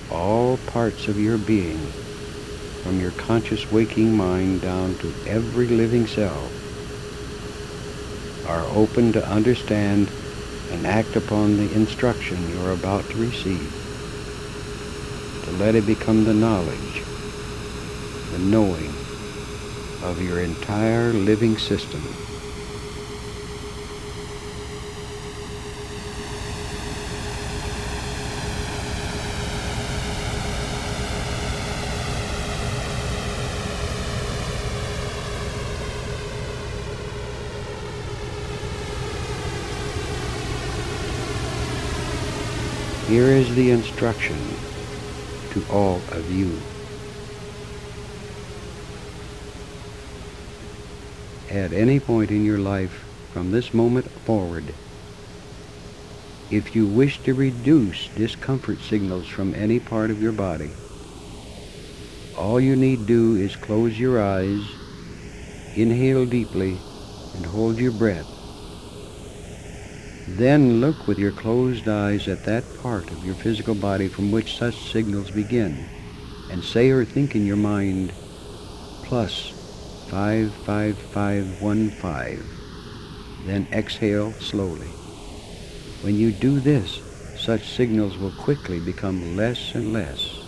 all parts of your being, from your conscious waking mind down to every living cell, are open to understand and act upon the instruction you're about to receive, to let it become the knowledge, the knowing of your entire living system. Here is the instruction to all of you. At any point in your life from this moment forward, if you wish to reduce discomfort signals from any part of your body, all you need do is close your eyes, inhale deeply, and hold your breath. Then look with your closed eyes at that part of your physical body from which such signals begin, and say or think in your mind, plus 55515. Then exhale slowly. When you do this, such signals will quickly become less and less.